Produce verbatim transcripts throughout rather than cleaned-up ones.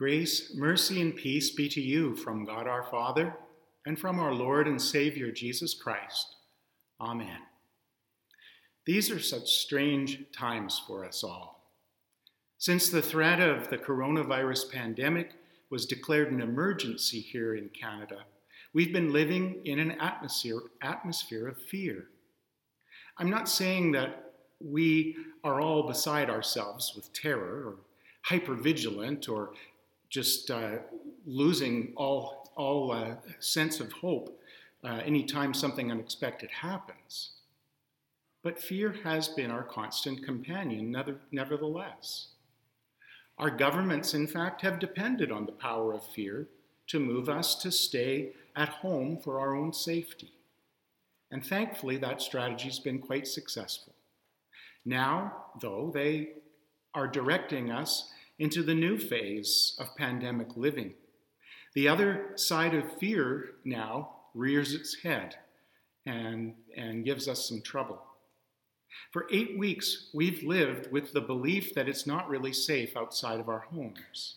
Grace, mercy, and peace be to you from God our Father and from our Lord and Savior Jesus Christ. Amen. These are such strange times for us all. Since the threat of the coronavirus pandemic was declared an emergency here in Canada, we've been living in an atmosphere, atmosphere of fear. I'm not saying that we are all beside ourselves with terror or hypervigilant or just uh, losing all, all uh, sense of hope uh, anytime something unexpected happens. But fear has been our constant companion, nevertheless. Our governments, in fact, have depended on the power of fear to move us to stay at home for our own safety. And thankfully, that strategy has been quite successful. Now, though, they are directing us into the new phase of pandemic living. The other side of fear now rears its head and, and gives us some trouble. For eight weeks, we've lived with the belief that it's not really safe outside of our homes.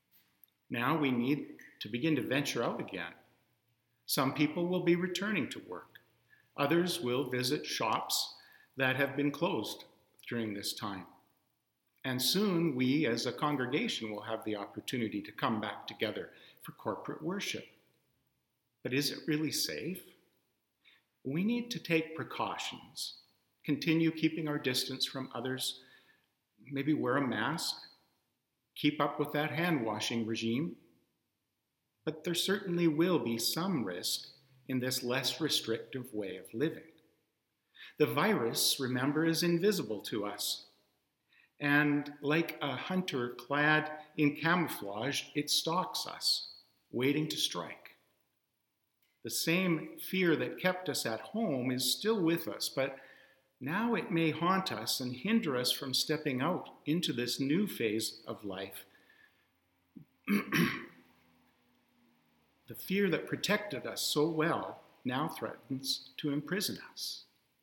Now we need to begin to venture out again. Some people will be returning to work. Others will visit shops that have been closed during this time. And soon we as a congregation will have the opportunity to come back together for corporate worship. But is it really safe? We need to take precautions, continue keeping our distance from others, maybe wear a mask, keep up with that hand washing regime. But there certainly will be some risk in this less restrictive way of living. The virus, remember, is invisible to us. And like a hunter clad in camouflage, it stalks us, waiting to strike. The same fear that kept us at home is still with us, but now it may haunt us and hinder us from stepping out into this new phase of life. The fear that protected us so well now threatens to imprison us.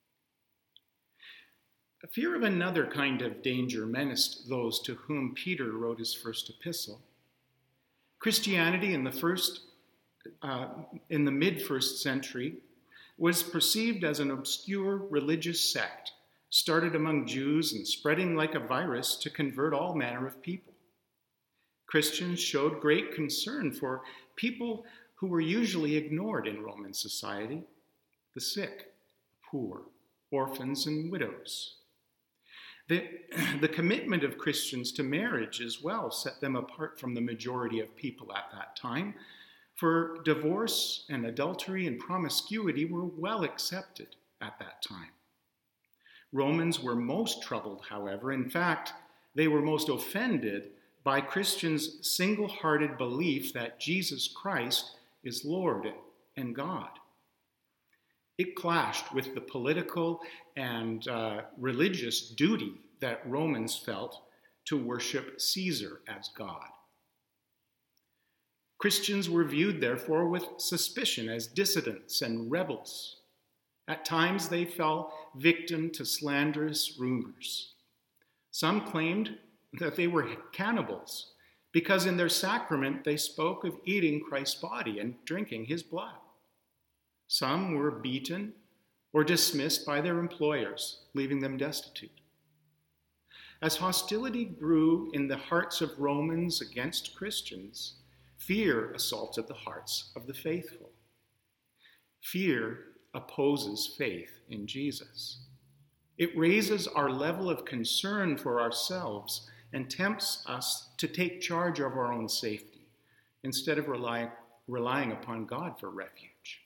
A fear of another kind of danger menaced those to whom Peter wrote his first epistle. Christianity in the first, uh, in the mid-first century was perceived as an obscure religious sect started among Jews and spreading like a virus to convert all manner of people. Christians showed great concern for people who were usually ignored in Roman society: the sick, poor, orphans, and widows. The, the commitment of Christians to marriage as well set them apart from the majority of people at that time, for divorce and adultery and promiscuity were well accepted at that time. Romans were most troubled, however. In fact, they were most offended by Christians' single-hearted belief that Jesus Christ is Lord and God. It clashed with the political and uh, religious duty that Romans felt to worship Caesar as God. Christians were viewed, therefore, with suspicion as dissidents and rebels. At times, they fell victim to slanderous rumors. Some claimed that they were cannibals because in their sacrament they spoke of eating Christ's body and drinking his blood. Some were beaten or dismissed by their employers, leaving them destitute. As hostility grew in the hearts of Romans against Christians, fear assaulted the hearts of the faithful. Fear opposes faith in Jesus. It raises our level of concern for ourselves and tempts us to take charge of our own safety instead of rely, relying upon God for refuge.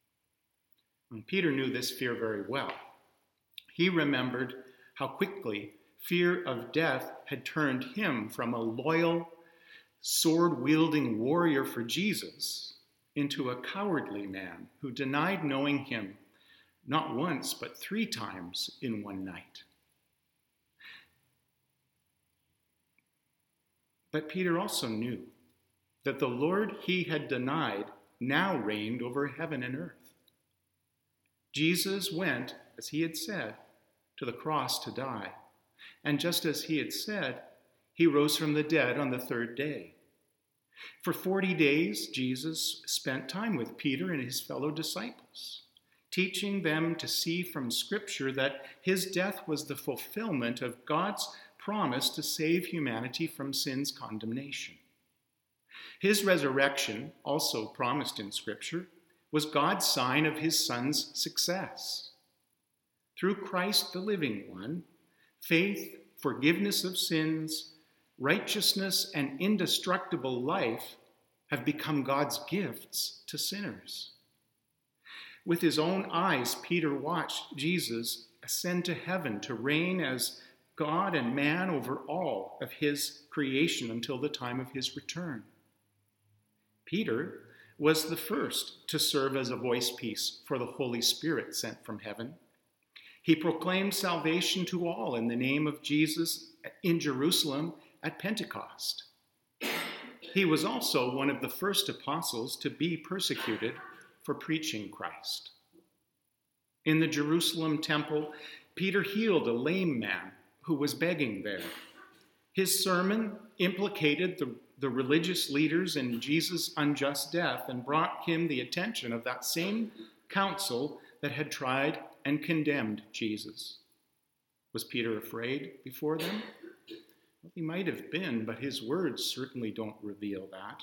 And Peter knew this fear very well. He remembered how quickly fear of death had turned him from a loyal, sword-wielding warrior for Jesus into a cowardly man who denied knowing him not once but three times in one night. But Peter also knew that the Lord he had denied now reigned over heaven and earth. Jesus went, as he had said, to the cross to die. And just as he had said, he rose from the dead on the third day. For forty days, Jesus spent time with Peter and his fellow disciples, teaching them to see from Scripture that his death was the fulfillment of God's promise to save humanity from sin's condemnation. His resurrection, also promised in Scripture, was God's sign of his Son's success. Through Christ, the living one, faith, forgiveness of sins, righteousness, and indestructible life have become God's gifts to sinners. With his own eyes, Peter watched Jesus ascend to heaven to reign as God and man over all of his creation until the time of his return. Peter was the first to serve as a voice piece for the Holy Spirit sent from heaven. He proclaimed salvation to all in the name of Jesus in Jerusalem at Pentecost. He was also one of the first apostles to be persecuted for preaching Christ. In the Jerusalem temple, Peter healed a lame man who was begging there. His sermon implicated the, the religious leaders in Jesus' unjust death and brought him the attention of that same council that had tried and condemned Jesus. Was Peter afraid before them? Well, he might have been, but his words certainly don't reveal that.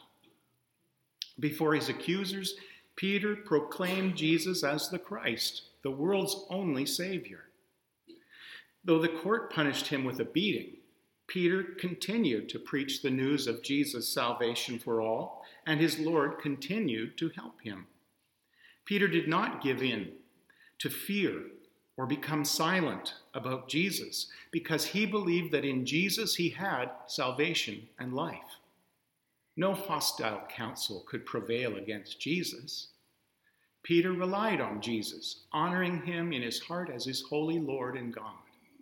Before his accusers, Peter proclaimed Jesus as the Christ, the world's only Savior. Though the court punished him with a beating, Peter continued to preach the news of Jesus' salvation for all, and his Lord continued to help him. Peter did not give in to fear or become silent about Jesus because he believed that in Jesus he had salvation and life. No hostile counsel could prevail against Jesus. Peter relied on Jesus, honoring him in his heart as his holy Lord and God.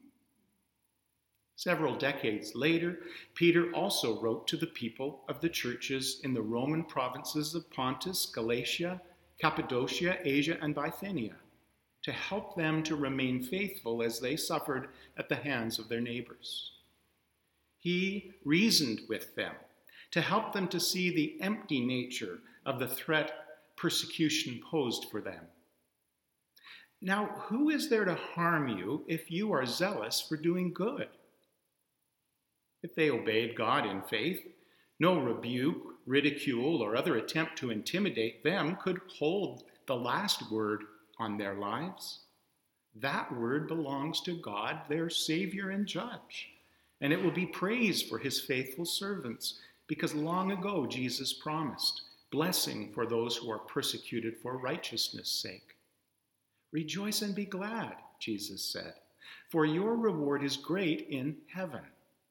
Several decades later, Peter also wrote to the people of the churches in the Roman provinces of Pontus, Galatia, Cappadocia, Asia, and Bithynia, to help them to remain faithful as they suffered at the hands of their neighbors. He reasoned with them to help them to see the empty nature of the threat persecution posed for them. Now, who is there to harm you if you are zealous for doing good? If they obeyed God in faith, no rebuke, ridicule, or other attempt to intimidate them could hold the last word on their lives. That word belongs to God, their Savior and Judge, and it will be praised for his faithful servants, because long ago Jesus promised blessing for those who are persecuted for righteousness' sake. Rejoice and be glad, Jesus said, for your reward is great in heaven.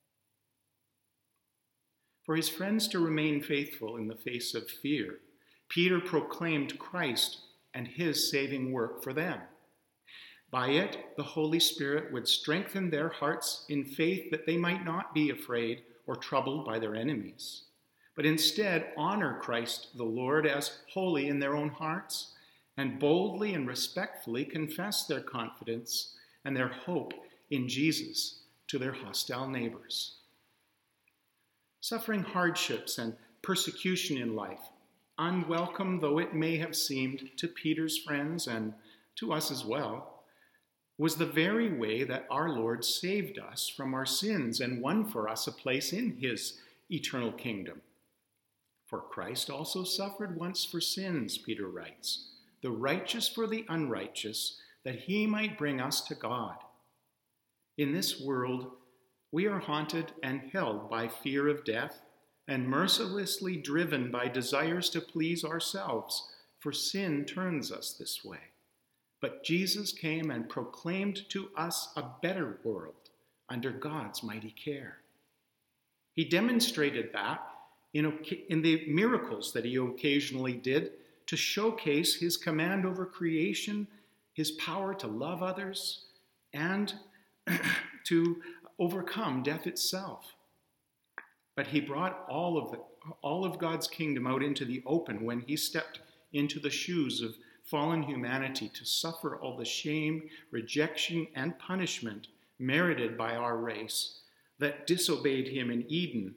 For his friends to remain faithful in the face of fear, Peter proclaimed Christ and his saving work for them. By it, the Holy Spirit would strengthen their hearts in faith that they might not be afraid or troubled by their enemies, but instead honor Christ the Lord as holy in their own hearts and boldly and respectfully confess their confidence and their hope in Jesus to their hostile neighbors. Suffering hardships and persecution in life, unwelcome though it may have seemed to Peter's friends and to us as well, was the very way that our Lord saved us from our sins and won for us a place in his eternal kingdom. For Christ also suffered once for sins, Peter writes, the righteous for the unrighteous, that he might bring us to God. In this world, we are haunted and held by fear of death and mercilessly driven by desires to please ourselves, for sin turns us this way. But Jesus came and proclaimed to us a better world under God's mighty care. He demonstrated that in, in the miracles that he occasionally did to showcase his command over creation, his power to love others, and to overcome death itself. But he brought all of, the, all of God's kingdom out into the open when he stepped into the shoes of fallen humanity to suffer all the shame, rejection, and punishment merited by our race that disobeyed him in Eden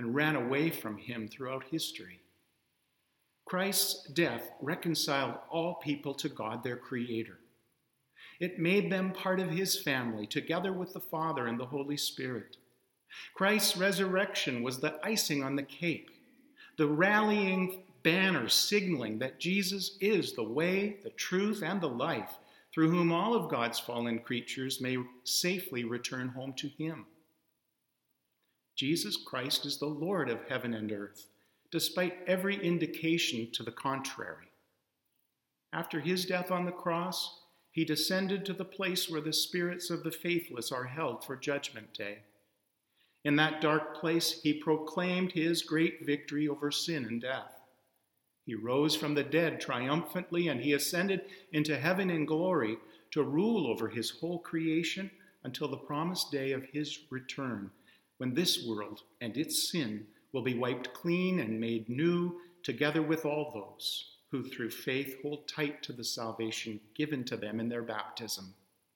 and ran away from him throughout history. Christ's death reconciled all people to God, their Creator. It made them part of his family, together with the Father and the Holy Spirit. Christ's resurrection was the icing on the cake, the rallying banner signaling that Jesus is the way, the truth, and the life, through whom all of God's fallen creatures may safely return home to him. Jesus Christ is the Lord of heaven and earth, despite every indication to the contrary. After his death on the cross, he descended to the place where the spirits of the faithless are held for judgment day. In that dark place, he proclaimed his great victory over sin and death. He rose from the dead triumphantly, and he ascended into heaven in glory to rule over his whole creation until the promised day of his return, when this world and its sin will be wiped clean and made new, together with all those who through faith hold tight to the salvation given to them in their baptism.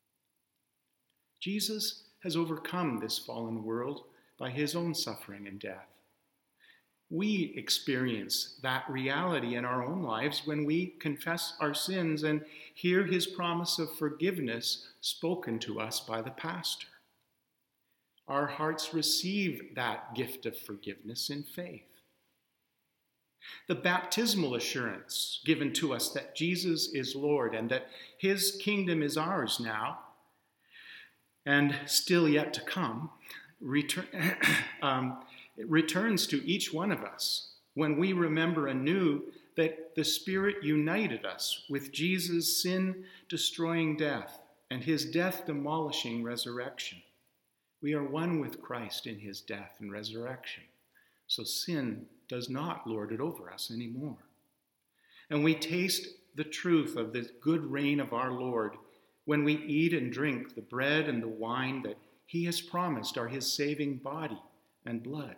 Jesus has overcome this fallen world by his own suffering and death. We experience that reality in our own lives when we confess our sins and hear his promise of forgiveness spoken to us by the pastor. Our hearts receive that gift of forgiveness in faith. The baptismal assurance given to us that Jesus is Lord and that his kingdom is ours now and still yet to come, return, um, it returns to each one of us when we remember anew that the Spirit united us with Jesus' sin-destroying death and his death-demolishing resurrection. We are one with Christ in his death and resurrection, so sin does not lord it over us anymore. And we taste the truth of this good reign of our Lord when we eat and drink the bread and the wine that he has promised are his saving body and blood.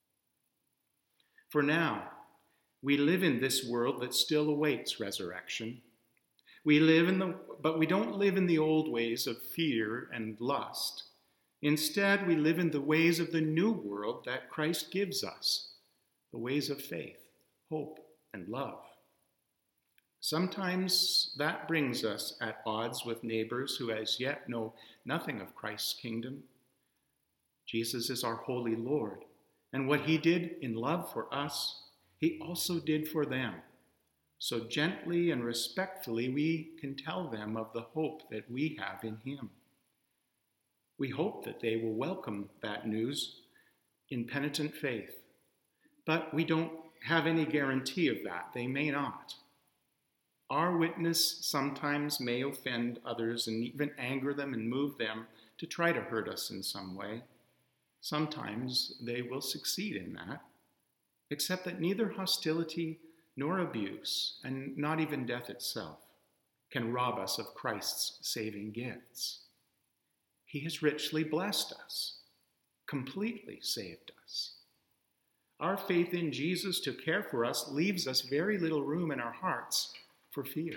For now, we live in this world that still awaits resurrection. We live in the, but we don't live in the old ways of fear and lust. Instead, we live in the ways of the new world that Christ gives us, the ways of faith, hope, and love. Sometimes that brings us at odds with neighbors who as yet know nothing of Christ's kingdom. Jesus is our holy Lord, and what he did in love for us, he also did for them. So gently and respectfully, we can tell them of the hope that we have in him. We hope that they will welcome that news in penitent faith, but we don't have any guarantee of that. They may not. Our witness sometimes may offend others and even anger them and move them to try to hurt us in some way. Sometimes they will succeed in that, except that neither hostility nor abuse, and not even death itself, can rob us of Christ's saving gifts. He has richly blessed us, completely saved us. Our faith in Jesus to care for us leaves us very little room in our hearts for fear.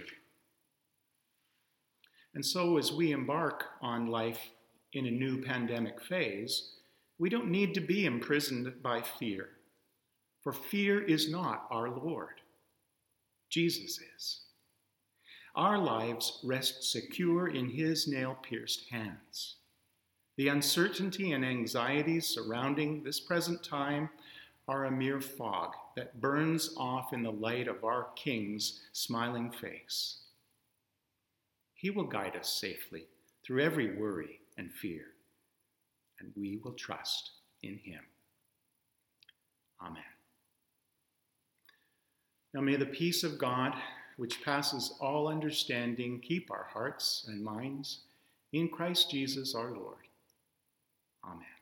And so as we embark on life in a new pandemic phase, we don't need to be imprisoned by fear, for fear is not our Lord. Jesus is. Our lives rest secure in his nail-pierced hands. The uncertainty and anxieties surrounding this present time are a mere fog that burns off in the light of our King's smiling face. He will guide us safely through every worry and fear, and we will trust in him. Amen. Now may the peace of God, which passes all understanding, keep our hearts and minds in Christ Jesus our Lord. Amen.